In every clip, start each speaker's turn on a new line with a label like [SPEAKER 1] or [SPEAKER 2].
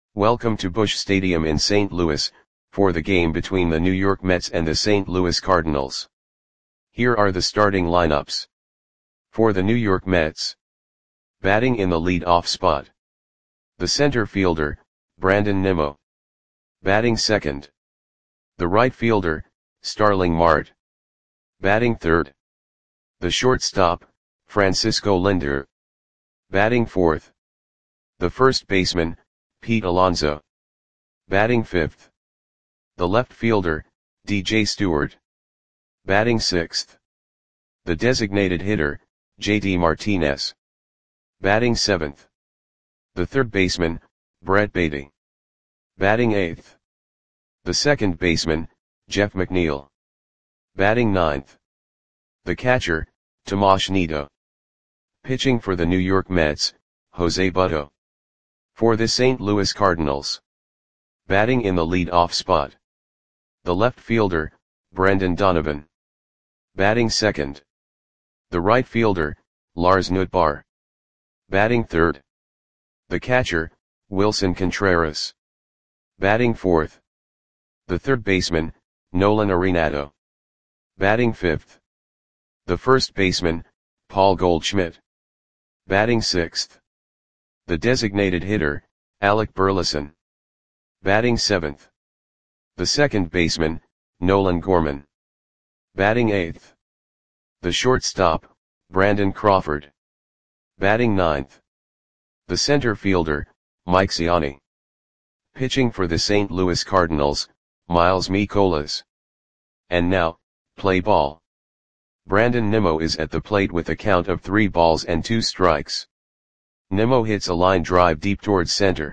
[SPEAKER 1] Welcome to Busch Stadium in St. Louis, for the game between the New York Mets and the St. Louis Cardinals. Here are the starting lineups. For the New York Mets. Batting in the lead-off spot. The center fielder, Brandon Nimmo. Batting second. The right fielder, Starling Marte. Batting third. The shortstop, Francisco Lindor. Batting fourth. The first baseman, Pete Alonso. Batting fifth. The left fielder, DJ Stewart. Batting sixth. The designated hitter, JD Martinez. Batting seventh. The third baseman, Brett Baty. Batting eighth. The second baseman, Jeff McNeil. Batting ninth. The catcher, Tomas Nido. Pitching for the New York Mets, Jose Butto. For the St. Louis Cardinals. Batting in the lead-off spot. The left fielder, Brendan Donovan. Batting second. The right fielder, Lars Nootbaar. Batting third. The catcher, Wilson Contreras. Batting fourth. The third baseman, Nolan Arenado. Batting fifth. The first baseman, Paul Goldschmidt. Batting sixth. The designated hitter, Alec Burleson. Batting seventh. The second baseman, Nolan Gorman. Batting eighth. The shortstop, Brandon Crawford. Batting ninth. The center fielder, Mike Siani. Pitching for the St. Louis Cardinals, Miles Mikolas. And now, play ball. Brandon Nimmo is at the plate with a count of 3 balls and 2 strikes. Nimmo hits a line drive deep towards center.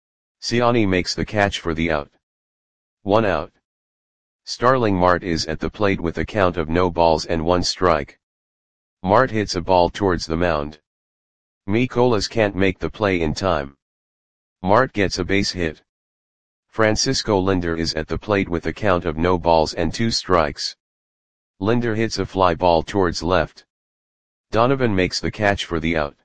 [SPEAKER 1] Siani makes the catch for the out. 1 out. Starling Marte is at the plate with a count of no balls and 1 strike. Marte hits a ball towards the mound. Mikolas can't make the play in time. Marte gets a base hit. Francisco Lindor is at the plate with a count of no balls and 2 strikes. Lindor hits a fly ball towards left. Donovan makes the catch for the out.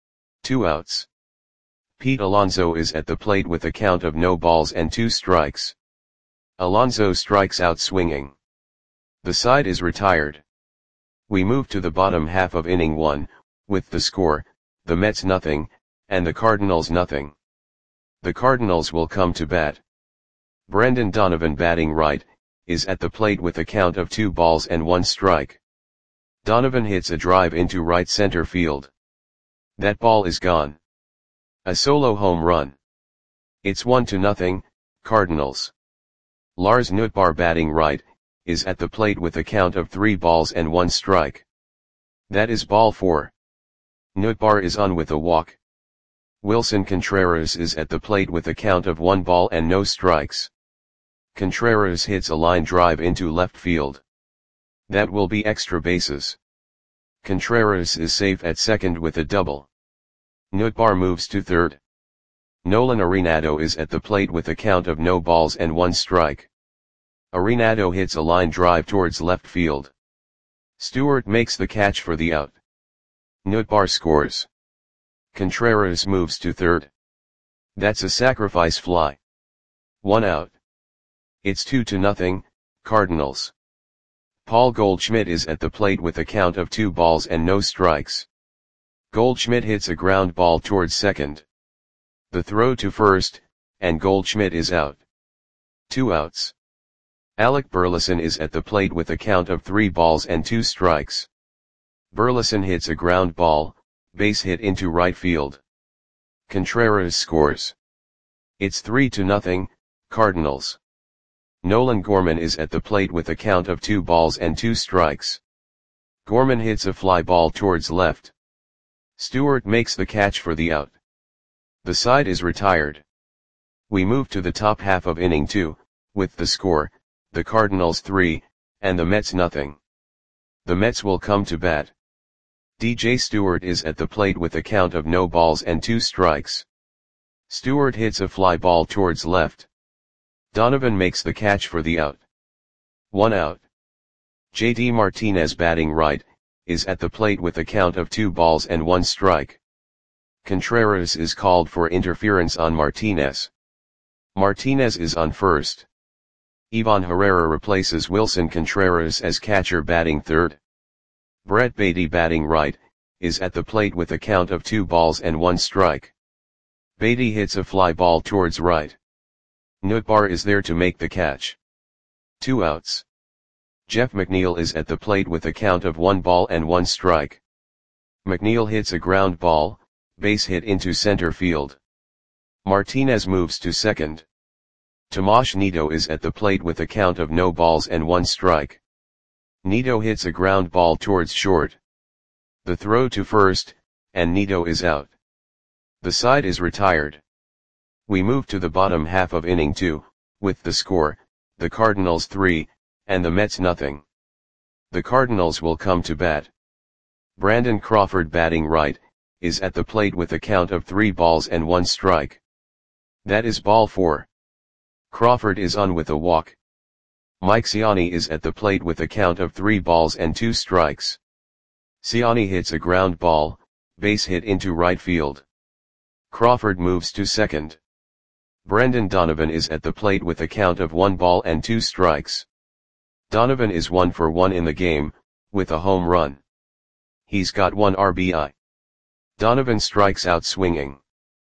[SPEAKER 1] 2 outs. Pete Alonso is at the plate with a count of no balls and 2 strikes. Alonso strikes out swinging. The side is retired. We move to the bottom half of inning 1, with the score, the Mets nothing, and the Cardinals nothing. The Cardinals will come to bat. Brendan Donovan batting right, is at the plate with a count of 2 balls and 1 strike. Donovan hits a drive into right center field. That ball is gone. A solo home run. It's 1-0, Cardinals. Lars Nootbaar batting right, is at the plate with a count of 3 balls and 1 strike. That is ball 4. Nootbaar is on with a walk. Wilson Contreras is at the plate with a count of 1 ball and no strikes. Contreras hits a line drive into left field. That will be extra bases. Contreras is safe at second with a double. Nootbaar moves to third. Nolan Arenado is at the plate with a count of no balls and 1 strike. Arenado hits a line drive towards left field. Stewart makes the catch for the out. Nootbaar scores. Contreras moves to third. That's a sacrifice fly. 1 out. It's 2-0, Cardinals. Paul Goldschmidt is at the plate with a count of 2 balls and no strikes. Goldschmidt hits a ground ball towards second. The throw to first, and Goldschmidt is out. 2 outs. Alec Burleson is at the plate with a count of 3 balls and 2 strikes. Burleson hits a ground ball, base hit into right field. Contreras scores. It's 3-0, Cardinals. Nolan Gorman is at the plate with a count of 2 balls and 2 strikes. Gorman hits a fly ball towards left. Stewart makes the catch for the out. The side is retired. We move to the top half of inning 2, with the score, the Cardinals 3, and the Mets nothing. The Mets will come to bat. DJ Stewart is at the plate with a count of no balls and 2 strikes. Stewart hits a fly ball towards left. Donovan makes the catch for the out. 1 out. JD Martinez batting right, is at the plate with a count of 2 balls and 1 strike. Contreras is called for interference on Martinez. Martinez is on first. Ivan Herrera replaces Wilson Contreras as catcher batting third. Brett Baty batting right, is at the plate with a count of 2 balls and 1 strike. Baty hits a fly ball towards right. Nootbaar is there to make the catch. 2 outs. Jeff McNeil is at the plate with a count of 1 ball and 1 strike. McNeil hits a ground ball, base hit into center field. Martinez moves to second. Tomas Nido is at the plate with a count of no balls and 1 strike. Nido hits a ground ball towards short. The throw to first, and Nido is out. The side is retired. We move to the bottom half of inning 2, with the score, the Cardinals 3, and the Mets nothing. The Cardinals will come to bat. Brandon Crawford batting right, is at the plate with a count of 3 balls and 1 strike. That is ball 4. Crawford is on with a walk. Mike Ciani is at the plate with a count of 3 balls and 2 strikes. Ciani hits a ground ball, base hit into right field. Crawford moves to second. Brendan Donovan is at the plate with a count of 1 ball and 2 strikes. Donovan is 1 for 1 in the game, with a home run. He's got 1 RBI. Donovan strikes out swinging.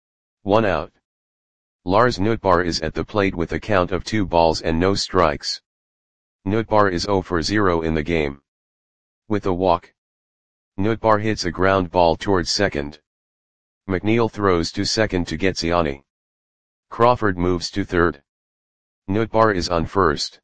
[SPEAKER 1] 1 out. Lars Nootbaar is at the plate with a count of 2 balls and no strikes. Nootbaar is 0 for 0 in the game. With a walk. Nootbaar hits a ground ball towards second. McNeil throws to second to get Ciani. Crawford moves to third. Nootbaar is on first.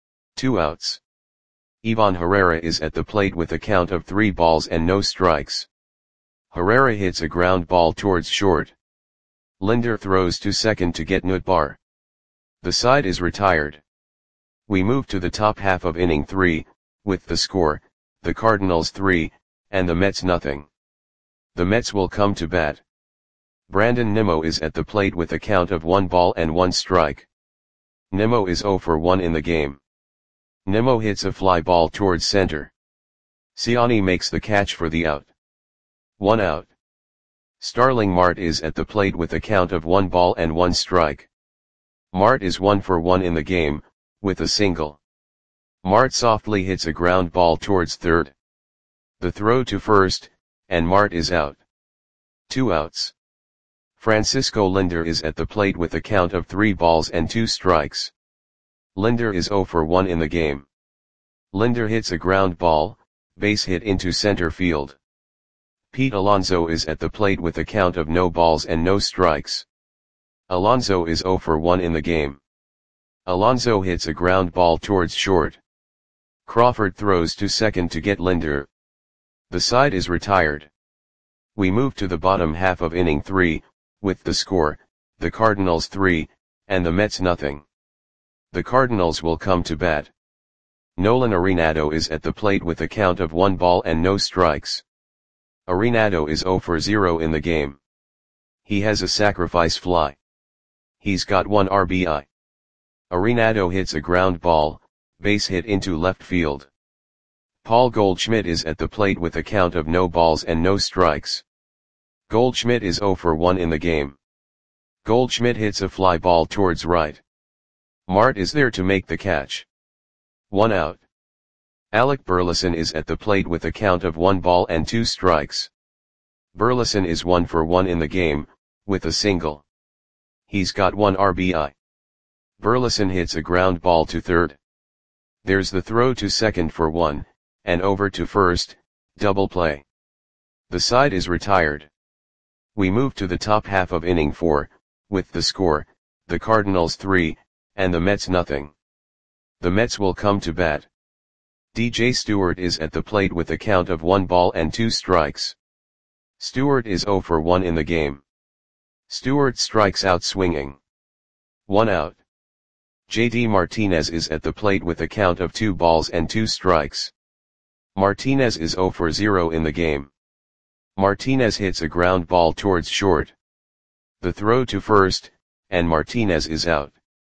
[SPEAKER 1] 2 outs. Ivan Herrera is at the plate with a count of 3 balls and no strikes. Herrera hits a ground ball towards short. Linder throws to second to get Nootbaar. The side is retired. We move to the top half of inning 3, with the score, the Cardinals 3, and the Mets nothing. The Mets will come to bat. Brandon Nimmo is at the plate with a count of 1 ball and 1 strike. Nimmo is 0 for 1 in the game. Nimmo hits a fly ball towards center. Ciani makes the catch for the out. 1 out. Starling Marte is at the plate with a count of 1 ball and 1 strike. Marte is 1 for 1 in the game, with a single. Marte softly hits a ground ball towards third. The throw to first, and Marte is out. 2 outs. Francisco Linder is at the plate with a count of 3 balls and 2 strikes. Linder is 0 for 1 in the game. Linder hits a ground ball, base hit into center field. Pete Alonso is at the plate with a count of no balls and no strikes. Alonso is 0 for 1 in the game. Alonso hits a ground ball towards short. Crawford throws to second to get Linder. The side is retired. We move to the bottom half of inning 3, with the score, the Cardinals 3, and the Mets nothing. The Cardinals will come to bat. Nolan Arenado is at the plate with a count of 1 ball and no strikes. Arenado is 0 for 0 in the game. He has a sacrifice fly. He's got 1 RBI. Arenado hits a ground ball, base hit into left field. Paul Goldschmidt is at the plate with a count of no balls and no strikes. Goldschmidt is 0 for 1 in the game. Goldschmidt hits a fly ball towards right. Marte is there to make the catch. 1 out. Alec Burleson is at the plate with a count of 1 ball and 2 strikes. Burleson is 1 for 1 in the game, with a single. He's got 1 RBI. Burleson hits a ground ball to third. There's the throw to second for 1, and over to first, double play. The side is retired. We move to the top half of inning 4, with the score, the Cardinals 3, and the Mets nothing. The Mets will come to bat. DJ Stewart is at the plate with a count of 1 ball and 2 strikes. Stewart is 0 for 1 in the game. Stewart strikes out swinging. 1 out. JD Martinez is at the plate with a count of 2 balls and 2 strikes. Martinez is 0 for 0 in the game. Martinez hits a ground ball towards short. The throw to first, and Martinez is out.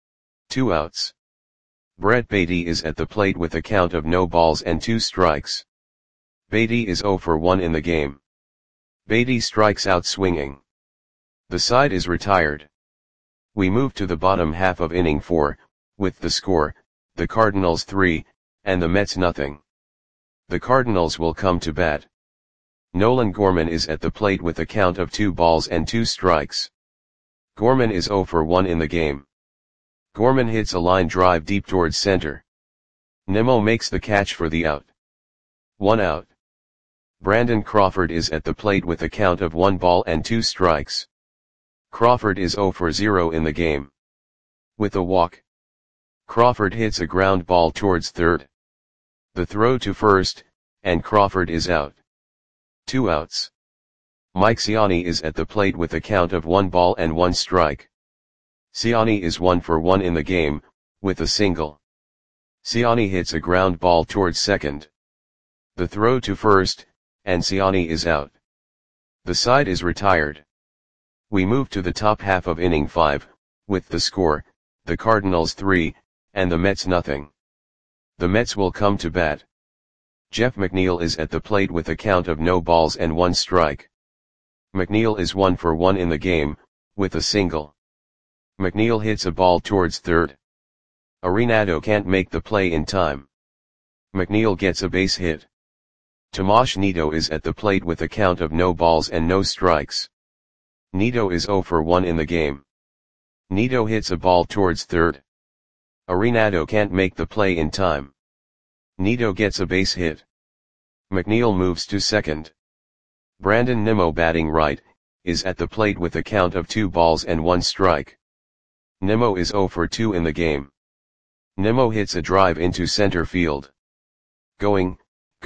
[SPEAKER 1] 2 outs. Brett Baty is at the plate with a count of no balls and 2 strikes. Baty is 0 for 1 in the game. Baty strikes out swinging. The side is retired. We move to the bottom half of inning 4, with the score, the Cardinals 3, and the Mets nothing. The Cardinals will come to bat. Nolan Gorman is at the plate with a count of 2 balls and 2 strikes. Gorman is 0 for 1 in the game. Gorman hits a line drive deep towards center. Nimmo makes the catch for the out. 1 out. Brandon Crawford is at the plate with a count of 1 ball and 2 strikes. Crawford is 0 for 0 in the game. With a walk, Crawford hits a ground ball towards third. The throw to first, and Crawford is out. 2 outs. Mike Ciani is at the plate with a count of 1 ball and 1 strike. Ciani is 1 for 1 in the game, with a single. Ciani hits a ground ball towards second. The throw to first, and Ciani is out. The side is retired. We move to the top half of inning 5, with the score, the Cardinals 3, and the Mets nothing. The Mets will come to bat. Jeff McNeil is at the plate with a count of no balls and 1 strike. McNeil is 1 for 1 in the game, with a single. McNeil hits a ball towards third. Arenado can't make the play in time. McNeil gets a base hit. Tomas Nido is at the plate with a count of no balls and no strikes. Nido is 0 for 1 in the game. Nido hits a ball towards third. Arenado can't make the play in time. Nido gets a base hit. McNeil moves to second. Brandon Nimmo, batting right, is at the plate with a count of 2 balls and 1 strike. Nimmo is 0 for 2 in the game. Nimmo hits a drive into center field. Going,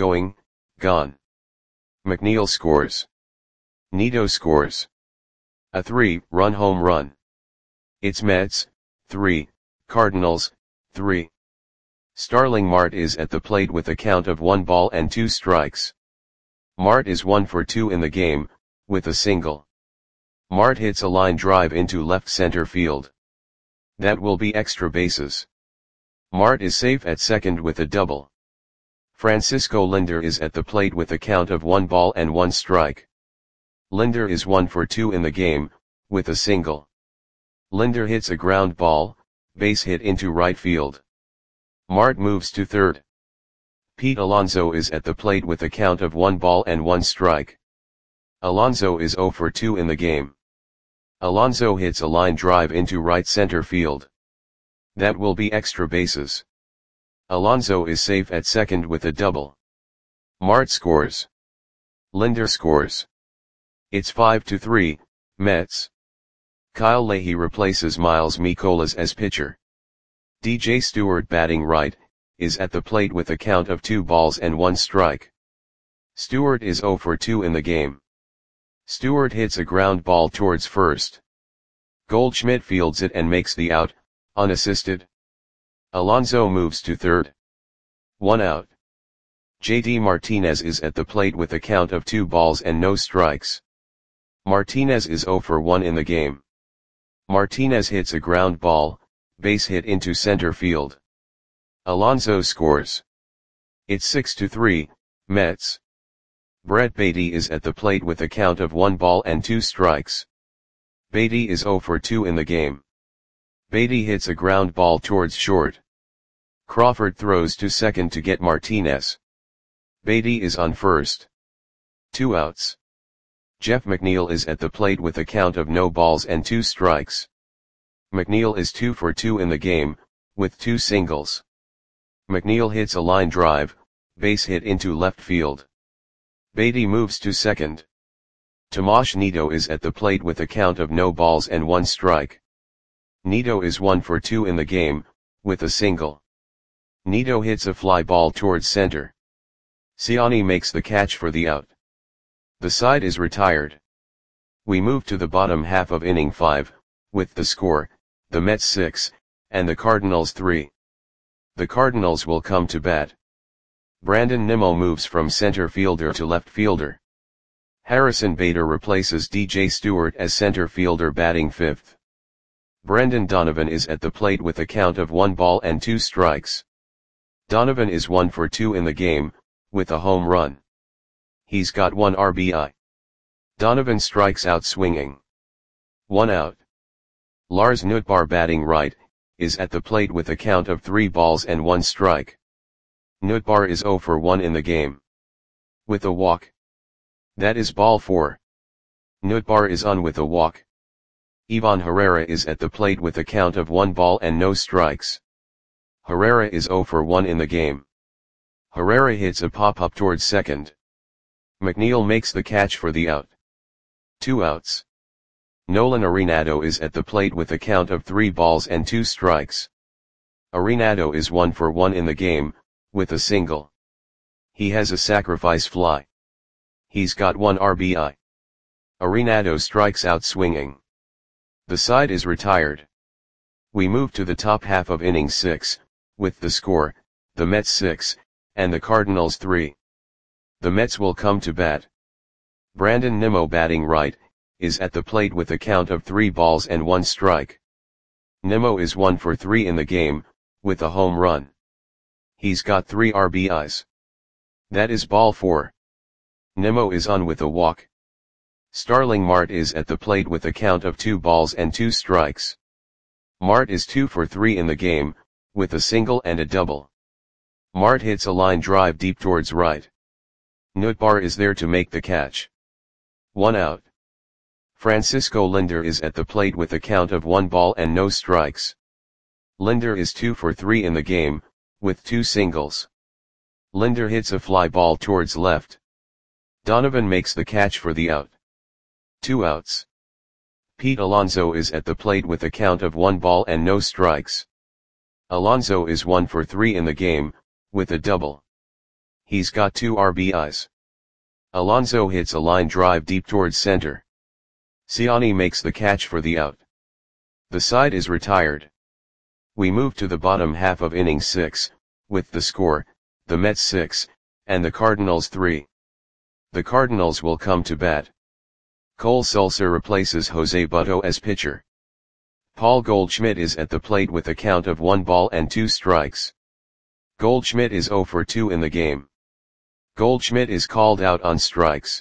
[SPEAKER 1] gone. McNeil scores. Nido scores. A 3-run home run. It's Mets, 3, Cardinals, 3. Starling Marte is at the plate with a count of 1 ball and 2 strikes. Marte is 1 for 2 in the game, with a single. Marte hits a line drive into left center field. That will be extra bases. Marte is safe at second with a double. Francisco Lindor is at the plate with a count of 1 ball and 1 strike. Lindor is 1 for 2 in the game, with a single. Lindor hits a ground ball, base hit into right field. Marte moves to third. Pete Alonso is at the plate with a count of 1 ball and 1 strike. Alonso is 0 for 2 in the game. Alonso hits a line drive into right center field. That will be extra bases. Alonso is safe at second with a double. Marte scores. Lindor scores. It's 5-3, Mets. Kyle Leahy replaces Miles Mikolas as pitcher. DJ Stewart, batting right, is at the plate with a count of 2 balls and 1 strike. Stewart is 0 for 2 in the game. Stewart hits a ground ball towards first. Goldschmidt fields it and makes the out, unassisted. Alonso moves to third. 1 out. JD Martinez is at the plate with a count of 2 balls and no strikes. Martinez is 0 for 1 in the game. Martinez hits a ground ball, base hit into center field. Alonso scores. It's 6-3, Mets. Brett Baty is at the plate with a count of 1 ball and 2 strikes. Baty is 0 for 2 in the game. Baty hits a ground ball towards short. Crawford throws to second to get Martinez. Baty is on first. 2 outs. Jeff McNeil is at the plate with a count of no balls and 2 strikes. McNeil is 2 for 2 in the game, with 2 singles. McNeil hits a line drive, base hit into left field. Baty moves to second. Tomas Nido is at the plate with a count of no balls and 1 strike. Nido is 1 for 2 in the game, with a single. Nido hits a fly ball towards center. Ciani makes the catch for the out. The side is retired. We move to the bottom half of inning 5, with the score, the Mets 6, and the Cardinals 3. The Cardinals will come to bat. Brandon Nimmo moves from center fielder to left fielder. Harrison Bader replaces DJ Stewart as center fielder, batting 5th. Brendan Donovan is at the plate with a count of 1 ball and 2 strikes. Donovan is 1 for 2 in the game, with a home run. He's got 1 RBI. Donovan strikes out swinging. 1 out. Lars Nootbaar batting right, is at the plate with a count of 3 balls and 1 strike. Nootbaar is 0 for 1 in the game. With a walk. That is ball 4. Nootbaar is on with a walk. Ivan Herrera is at the plate with a count of 1 ball and no strikes. Herrera is 0 for 1 in the game. Herrera hits a pop-up towards second. McNeil makes the catch for the out. 2 outs. Nolan Arenado is at the plate with a count of 3 balls and 2 strikes. Arenado is 1 for 1 in the game, with a single. He has a sacrifice fly. He's got 1 RBI. Arenado strikes out swinging. The side is retired. We move to the top half of inning 6, with the score, the Mets 6, and the Cardinals 3. The Mets will come to bat. Brandon Nimmo batting right, is at the plate with a count of 3 balls and 1 strike. Nimmo is 1 for 3 in the game, with a home run. He's got 3 RBIs. That is ball 4. Nimmo is on with a walk. Starling Marte is at the plate with a count of 2 balls and 2 strikes. Marte is 2 for 3 in the game, with a single and a double. Marte hits a line drive deep towards right. Nootbaar is there to make the catch. 1 out. Francisco Lindor is at the plate with a count of 1 ball and no strikes. Lindor is 2 for 3 in the game, with 2 singles. Lindor hits a fly ball towards left. Donovan makes the catch for the out. 2 outs. Pete Alonso is at the plate with a count of 1 ball and no strikes. Alonso is 1 for 3 in the game, with a double. He's got 2 RBIs. Alonso hits a line drive deep towards center. Siani makes the catch for the out. The side is retired. We move to the bottom half of inning 6, with the score, the Mets 6, and the Cardinals 3. The Cardinals will come to bat. Cole Sulser replaces Jose Butto as pitcher. Paul Goldschmidt is at the plate with a count of 1 ball and 2 strikes. Goldschmidt is 0 for 2 in the game. Goldschmidt is called out on strikes.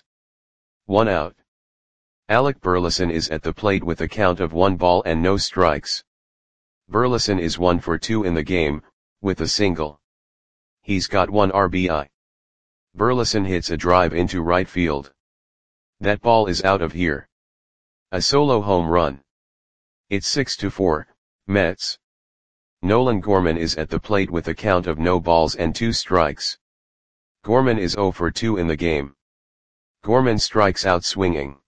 [SPEAKER 1] 1 out. Alec Burleson is at the plate with a count of 1 ball and no strikes. Burleson is 1 for 2 in the game, with a single. He's got 1 RBI. Burleson hits a drive into right field. That ball is out of here. A solo home run. It's 6-4, Mets. Nolan Gorman is at the plate with a count of no balls and 2 strikes. Gorman is 0 for 2 in the game. Gorman strikes out swinging.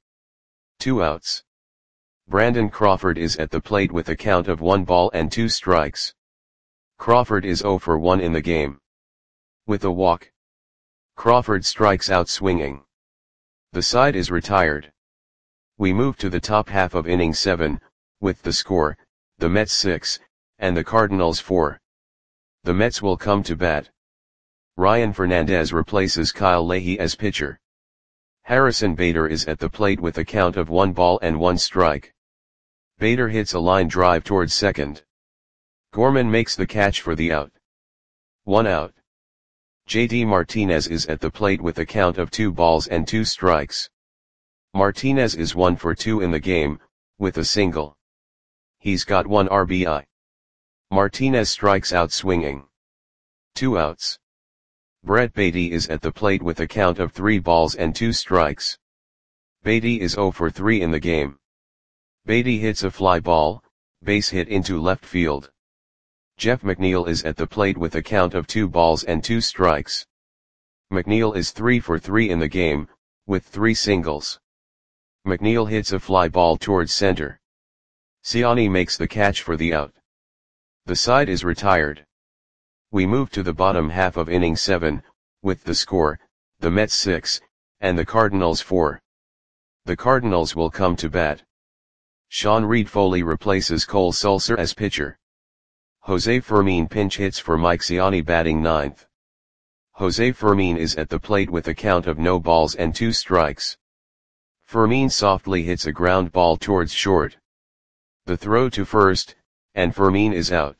[SPEAKER 1] 2 outs. Brandon Crawford is at the plate with a count of 1 ball and 2 strikes. Crawford is 0 for 1 in the game. With a walk. Crawford strikes out swinging. The side is retired. We move to the top half of inning 7, with the score, the Mets 6, and the Cardinals 4. The Mets will come to bat. Ryan Fernandez replaces Kyle Leahy as pitcher. Harrison Bader is at the plate with a count of 1 ball and 1 strike. Bader hits a line drive towards second. Gorman makes the catch for the out. 1 out. JD Martinez is at the plate with a count of 2 balls and 2 strikes. Martinez is 1 for 2 in the game, with a single. He's got 1 RBI. Martinez strikes out swinging. 2 outs. Brett Baty is at the plate with a count of 3 balls and 2 strikes. Baty is 0 for 3 in the game. Baty hits a fly ball, base hit into left field. Jeff McNeil is at the plate with a count of 2 balls and 2 strikes. McNeil is 3 for 3 in the game, with 3 singles. McNeil hits a fly ball towards center. Siani makes the catch for the out. The side is retired. We move to the bottom half of inning 7, with the score, the Mets 6, and the Cardinals 4. The Cardinals will come to bat. Sean Reed-Foley replaces Cole Sulser as pitcher. Jose Fermin pinch hits for Mike Siani batting 9th. Jose Fermin is at the plate with a count of no balls and 2 strikes. Fermin softly hits a ground ball towards short. The throw to first, and Fermin is out.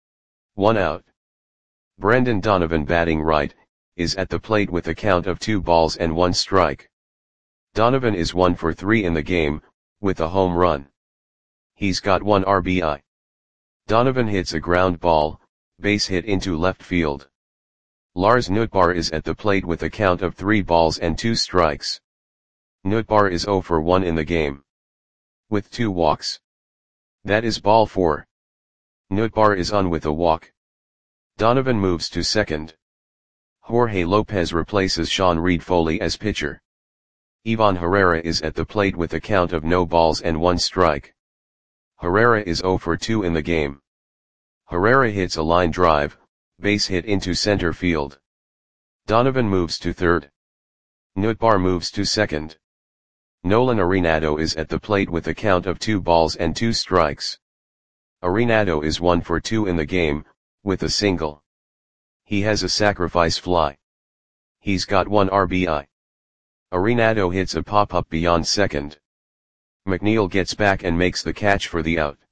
[SPEAKER 1] 1 out. Brendan Donovan batting right, is at the plate with a count of 2 balls and 1 strike. Donovan is 1 for 3 in the game, with a home run. He's got 1 RBI. Donovan hits a ground ball, base hit into left field. Lars Nootbaar is at the plate with a count of 3 balls and 2 strikes. Nootbaar is 0 for 1 in the game, with 2 walks. That is ball 4. Nootbaar is on with a walk. Donovan moves to second. Jorge Lopez replaces Sean Reed-Foley as pitcher. Ivan Herrera is at the plate with a count of no balls and 1 strike. Herrera is 0 for 2 in the game. Herrera hits a line drive, base hit into center field. Donovan moves to third. Nootbaar moves to second. Nolan Arenado is at the plate with a count of 2 balls and 2 strikes. Arenado is 1 for 2 in the game, with a single. He has a sacrifice fly. He's got 1 RBI. Arenado hits a pop-up beyond second. McNeil gets back and makes the catch for the out.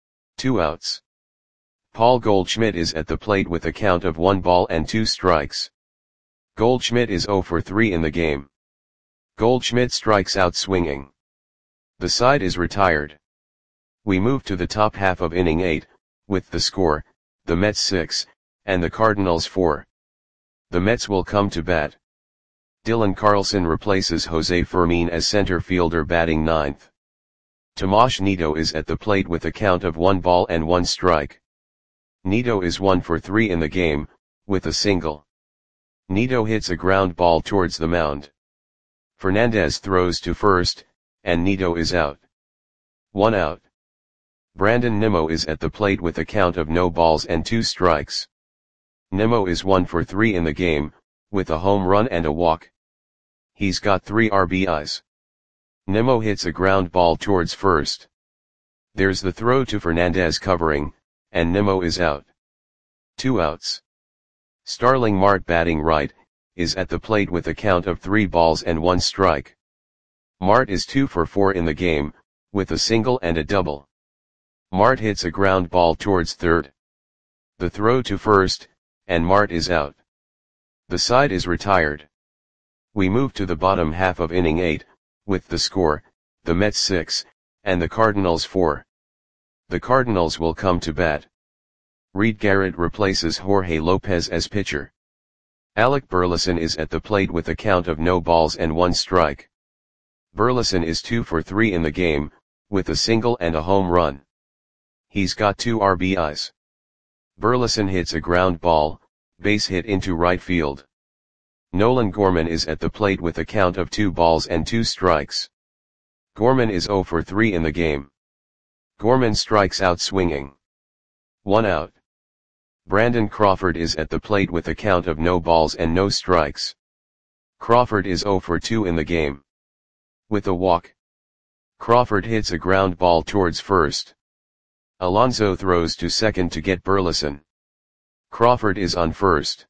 [SPEAKER 1] 2 outs. Paul Goldschmidt is at the plate with a count of 1 ball and 2 strikes. Goldschmidt is 0 for 3 in the game. Goldschmidt strikes out swinging. The side is retired. We move to the top half of inning 8, with the score, the Mets 6, and the Cardinals 4. The Mets will come to bat. Dylan Carlson replaces Jose Fermin as center fielder batting 9th. Tomas Nido is at the plate with a count of 1 ball and 1 strike. Nido is 1 for 3 in the game, with a single. Nido hits a ground ball towards the mound. Fernandez throws to first, and Nido is out. 1 out. Brandon Nimmo is at the plate with a count of no balls and 2 strikes. Nimmo is 1 for 3 in the game, with a home run and a walk. He's got 3 RBIs. Nimmo hits a ground ball towards first. There's the throw to Fernandez covering, and Nimmo is out. 2 outs. Starling Marte batting right, is at the plate with a count of 3 balls and 1 strike. Marte is 2 for 4 in the game, with a single and a double. Marte hits a ground ball towards third. The throw to first, and Marte is out. The side is retired. We move to the bottom half of inning 8, with the score, the Mets 6, and the Cardinals 4. The Cardinals will come to bat. Reed Garrett replaces Jorge Lopez as pitcher. Alec Burleson is at the plate with a count of no balls and 1 strike. Burleson is 2 for 3 in the game, with a single and a home run. He's got 2 RBIs. Burleson hits a ground ball, base hit into right field. Nolan Gorman is at the plate with a count of 2 balls and 2 strikes. Gorman is 0 for 3 in the game. Gorman strikes out swinging. 1 out. Brandon Crawford is at the plate with a count of no balls and no strikes. Crawford is 0 for 2 in the game, with a walk. Crawford hits a ground ball towards first. Alonso throws to second to get Burleson. Crawford is on first.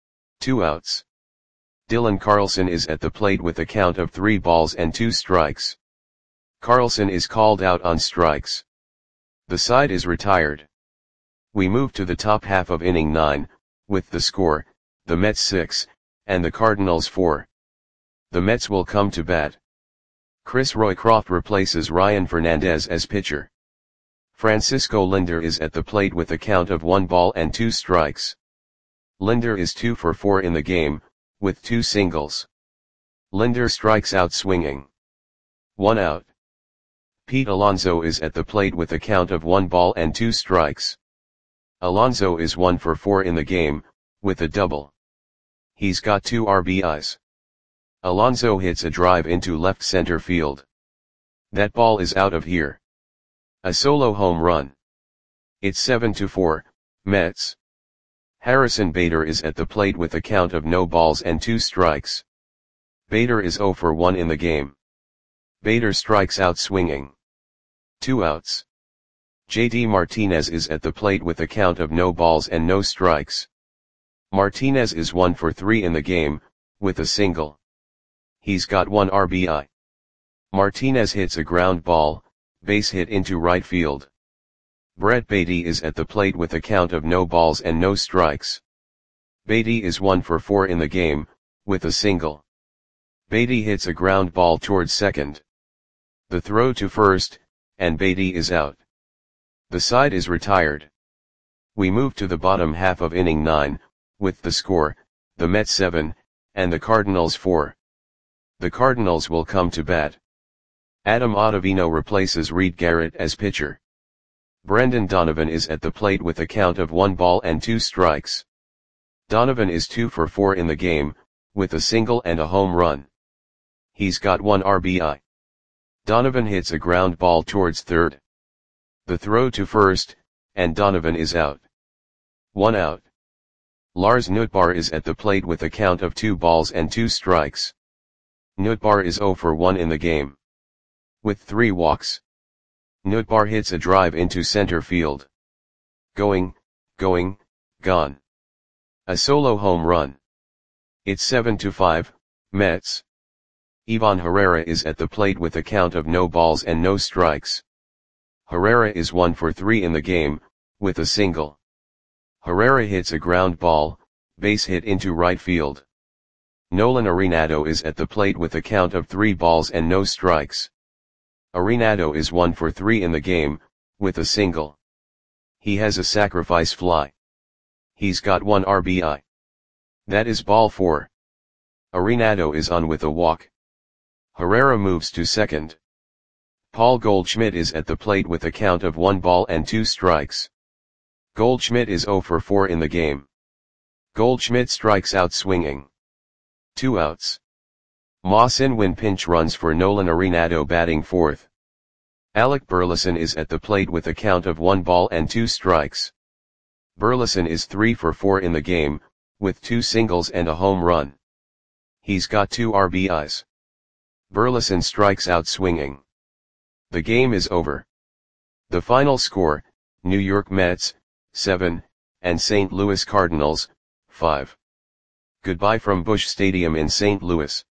[SPEAKER 1] 2 outs. Dylan Carlson is at the plate with a count of 3 balls and 2 strikes. Carlson is called out on strikes. The side is retired. We move to the top half of inning 9, with the score, the Mets 6, and the Cardinals 4. The Mets will come to bat. Chris Roycroft replaces Ryan Fernandez as pitcher. Francisco Lindor is at the plate with a count of 1 ball and 2 strikes. Lindor is 2 for 4 in the game, with 2 singles. Lindor strikes out swinging. 1 out. Pete Alonso is at the plate with a count of 1 ball and 2 strikes. Alonso is 1 for 4 in the game, with a double. He's got 2 RBIs. Alonso hits a drive into left center field. That ball is out of here. A solo home run. It's 7-4, Mets. Harrison Bader is at the plate with a count of no balls and 2 strikes. Bader is 0 for 1 in the game. Bader strikes out swinging. 2 outs. JD Martinez is at the plate with a count of no balls and no strikes. Martinez is 1 for 3 in the game, with a single. He's got 1 RBI. Martinez hits a ground ball, base hit into right field. Brett Baty is at the plate with a count of no balls and no strikes. Baty is 1 for 4 in the game, with a single. Baty hits a ground ball towards second. The throw to first, and Beatty is out. The side is retired. We move to the bottom half of inning 9, with the score, the Mets 7, and the Cardinals 4. The Cardinals will come to bat. Adam Ottavino replaces Reed Garrett as pitcher. Brendan Donovan is at the plate with a count of 1 ball and 2 strikes. Donovan is 2 for 4 in the game, with a single and a home run. He's got 1 RBI. Donovan hits a ground ball towards third. The throw to first, and Donovan is out. 1 out. Lars Nootbaar is at the plate with a count of 2 balls and 2 strikes. Nootbaar is 0 for 1 in the game. With 3 walks. Nootbaar hits a drive into center field. Going, gone. A solo home run. It's 7-5, Mets. Ivan Herrera is at the plate with a count of no balls and no strikes. Herrera is 1 for 3 in the game, with a single. Herrera hits a ground ball, base hit into right field. Nolan Arenado is at the plate with a count of 3 balls and no strikes. Arenado is 1 for 3 in the game, with a single. He has a sacrifice fly. He's got 1 RBI. That is ball 4. Arenado is on with a walk. Herrera moves to second. Paul Goldschmidt is at the plate with a count of 1 ball and 2 strikes. Goldschmidt is 0 for 4 in the game. Goldschmidt strikes out swinging. 2 outs. Moss In-Win pinch runs for Nolan Arenado batting fourth. Alec Burleson is at the plate with a count of 1 ball and 2 strikes. Burleson is 3 for 4 in the game, with 2 singles and a home run. He's got 2 RBIs. Burleson strikes out swinging. The game is over. The final score, New York Mets, 7, and St. Louis Cardinals, 5. Goodbye from Busch Stadium in St. Louis.